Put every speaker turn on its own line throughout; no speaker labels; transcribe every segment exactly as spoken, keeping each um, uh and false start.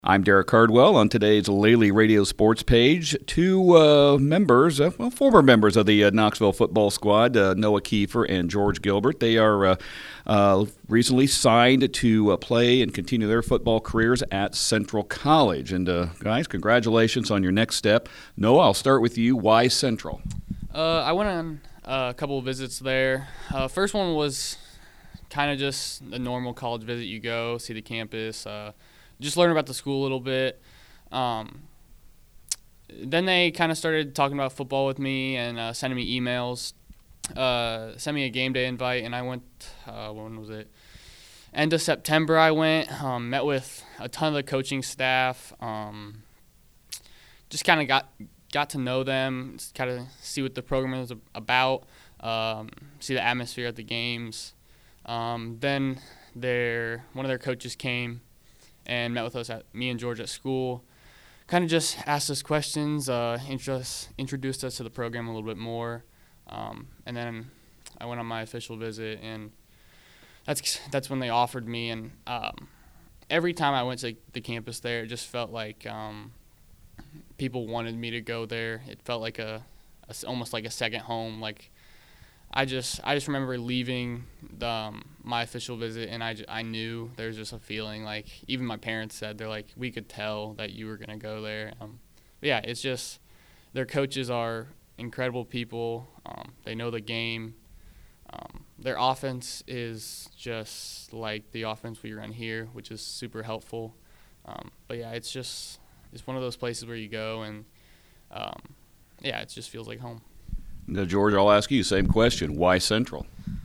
I'm Derek Cardwell. On today's Lely Radio Sports page, two uh, members, uh, well, former members of the uh, Knoxville football squad, uh, Noah Kiefer and George Gilbert. They are uh, uh, recently signed to uh, play and continue their football careers at Central College. And uh, guys, congratulations on your next step. Noah, I'll start with you. Why Central?
Uh, I went on uh, a couple of visits there. Uh, first one was kind of just a normal college visit. You go, see the campus, uh, just learn about the school a little bit. Um, then they kind of started talking about football with me and uh, sending me emails, uh, sent me a game day invite, and I went, uh, when was it? End of September I went, um, met with a ton of the coaching staff, um, just kind of got got to know them, kind of see what the program is about, um, see the atmosphere at the games. Um, then their one of their coaches came and met with us, at me and George at school, kind of just asked us questions, uh, introduced, introduced us to the program a little bit more, um, and then I went on my official visit, and that's that's when they offered me, and um, every time I went to the campus there, it just felt like um, people wanted me to go there. It felt like a, a almost like a second home, like I just I just remember leaving the, um, my official visit, and I, I knew there was just a feeling, like even my parents said, they're like, we could tell that you were going to go there. Um, but yeah, it's just their coaches are incredible people. Um, they know the game. Um, their offense is just like the offense we run here, which is super helpful. Um, but yeah, it's just it's one of those places where you go, and um, yeah, it just feels like home.
Now, George, I'll ask you the same question. Why Central?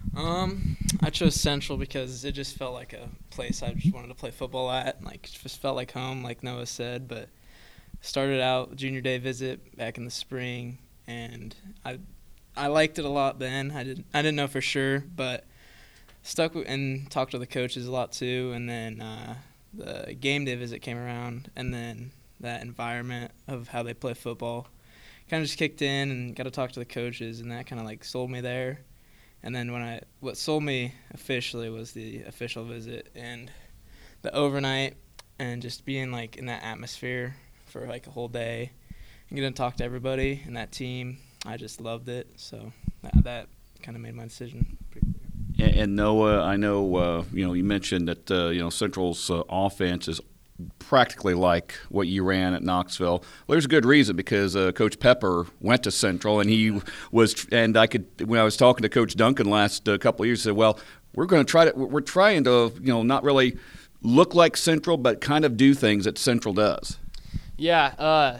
Um, I chose Central because it just felt like a place I just wanted to play football at. Like, it just felt like home, like Noah said. But started out junior day visit back in the spring, and I, I liked it a lot then. I didn't, I didn't know for sure, but stuck with, and talked to the coaches a lot too. And then uh, the game day visit came around, and then that environment of how they play football kind of just kicked in, and got to talk to the coaches, and that kind of like sold me there. And then when I what sold me officially was the official visit and the overnight, and just being like in that atmosphere for like a whole day and getting to talk to everybody and that team. I just loved it, so that, that kind of made my decision pretty clear.
And, and Noah, I know uh, you know you mentioned that uh, you know Central's uh, offense is practically like what you ran at Knoxville. Well, there's a good reason, because uh, Coach Pepper went to Central, and he was, and I could, when I was talking to Coach Duncan last uh, couple of years, he said, well, we're going to try to, we're trying to, you know, not really look like Central, but kind of do things that Central does.
Yeah, uh,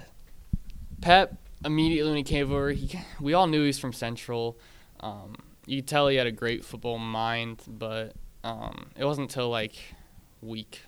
Pep, immediately when he came over, he, we all knew he was from Central. Um, you could tell he had a great football mind, but um, it wasn't until like week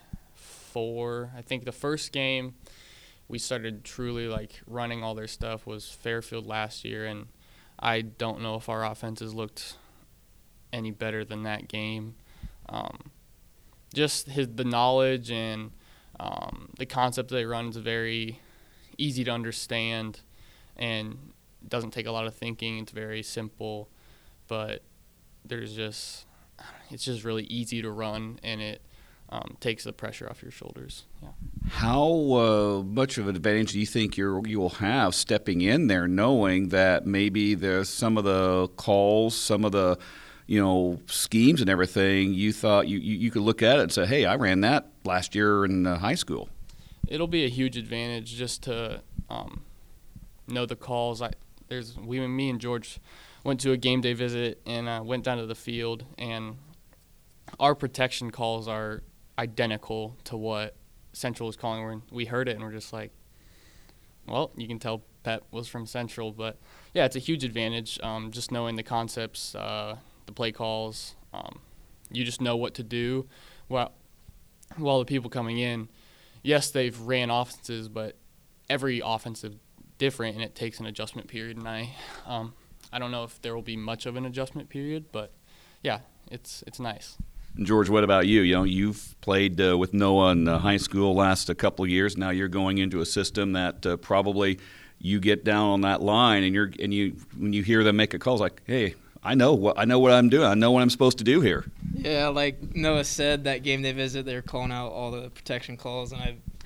four. I think the first game we started truly like running all their stuff was Fairfield last year, and I don't know if our offenses looked any better than that game. Um, just his the knowledge and um, the concept they run is very easy to understand, and doesn't take a lot of thinking. It's very simple, but there's just it's just really easy to run, and it Um, takes the pressure off your shoulders. Yeah.
How uh, much of an advantage do you think you're, you will have stepping in there, knowing that maybe there's some of the calls, some of the, you know, schemes and everything, you thought you, you, you could look at it and say, hey, I ran that last year in uh, high school?
It'll be a huge advantage just to um, know the calls. I there's we me and George went to a game day visit and uh, went down to the field, and our protection calls are identical to what Central was calling. When we heard it, and we're just like, well, you can tell Pep was from Central. But yeah, it's a huge advantage, um, just knowing the concepts, uh, the play calls. Um, you just know what to do. While, while the people coming in, yes, they've ran offenses, but every offensive different, and it takes an adjustment period. And I, um, I don't know if there will be much of an adjustment period, but yeah, it's it's nice.
George, what about you? You know, you've played uh, with Noah in uh, high school last a couple of years. Now you're going into a system that uh, probably you get down on that line, and you're and you when you hear them make a call, it's like, hey, I know what I know what I'm doing. I know what I'm supposed to do here.
Yeah, like Noah said, that game day visit, they were calling out all the protection calls, and I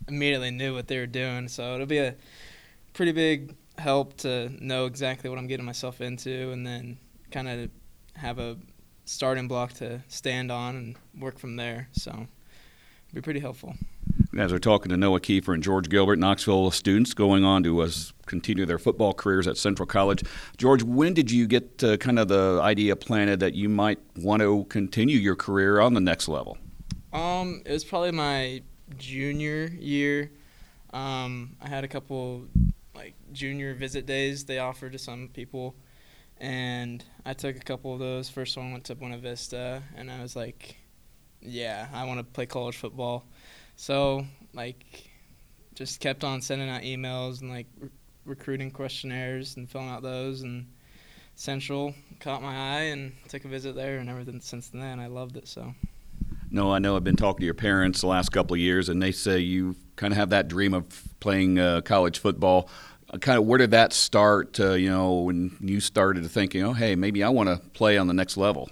immediately knew what they were doing. So it'll be a pretty big help to know exactly what I'm getting myself into, and then kind of have a starting block to stand on and work from there. So it'll be pretty helpful.
As we're talking to Noah Kiefer and George Gilbert, Knoxville students going on to uh, continue their football careers at Central College. George, when did you get uh, kind of the idea planted that you might want to continue your career on the next level?
Um, it was probably my junior year. Um, I had a couple like junior visit days they offered to some people, and I took a couple of those. First one went to Buena Vista, and I was like, yeah, I want to play college football. So, like, just kept on sending out emails and, like, re- recruiting questionnaires and filling out those. And Central caught my eye and took a visit there, and everything since then. I loved it, so.
No, I know I've been talking to your parents the last couple of years, and they say you kind of have that dream of playing uh, college football. Uh, kind of where did that start, uh, you know, when you started thinking, oh, hey, maybe I want to play on the next level?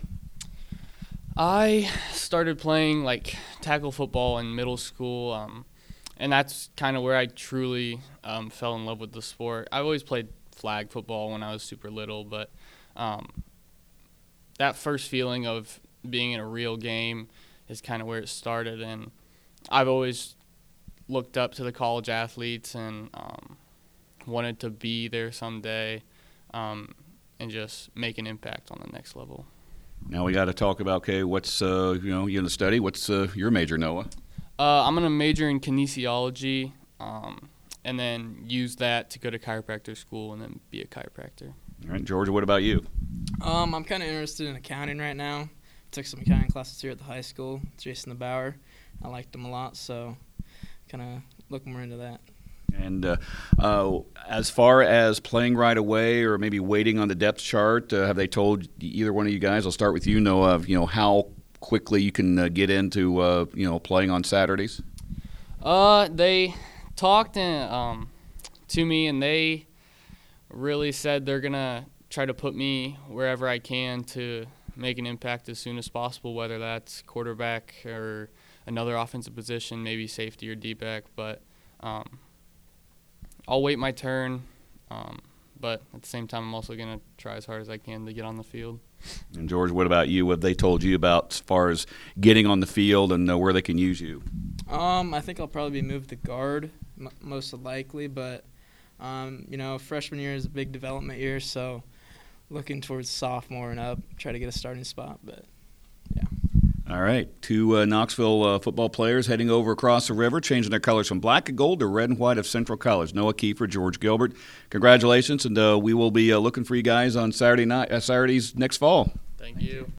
I started playing like tackle football in middle school, um, and that's kind of where I truly um, fell in love with the sport. I've always played flag football when I was super little, but um, that first feeling of being in a real game is kind of where it started. And I've always looked up to the college athletes and um, wanted to be there someday um, and just make an impact on the next level.
Now we got to talk about, okay, what's, uh, you know, you in the study. What's uh, your major, Noah?
Uh, I'm going to major in kinesiology um, and then use that to go to chiropractor school and then be a chiropractor.
All right, Georgia, what about you?
Um, I'm kind of interested in accounting right now. Took some accounting classes here at the high school, Jason DeBauer. I liked him a lot, so kind of looking more into that.
And uh, uh, as far as playing right away or maybe waiting on the depth chart, uh, have they told either one of you guys, I'll start with you, Noah, you know, how quickly you can uh, get into, uh, you know, playing on Saturdays?
Uh, they talked in, um, to me, and they really said they're going to try to put me wherever I can to make an impact as soon as possible, whether that's quarterback or another offensive position, maybe safety or D-back. But um, I'll wait my turn, um, but at the same time, I'm also going to try as hard as I can to get on the field.
And, George, what about you? What have they told you about as far as getting on the field and uh, where they can use you?
Um, I think I'll probably be moved to guard, m- most likely, but, um, you know, freshman year is a big development year, so looking towards sophomore and up, try to get a starting spot, but, yeah.
All right, two uh, Knoxville uh, football players heading over across the river, changing their colors from black and gold to red and white of Central College. Noah Kiefer, George Gilbert, congratulations, and uh, we will be uh, looking for you guys on Saturday night, uh, Saturdays next fall.
Thank you.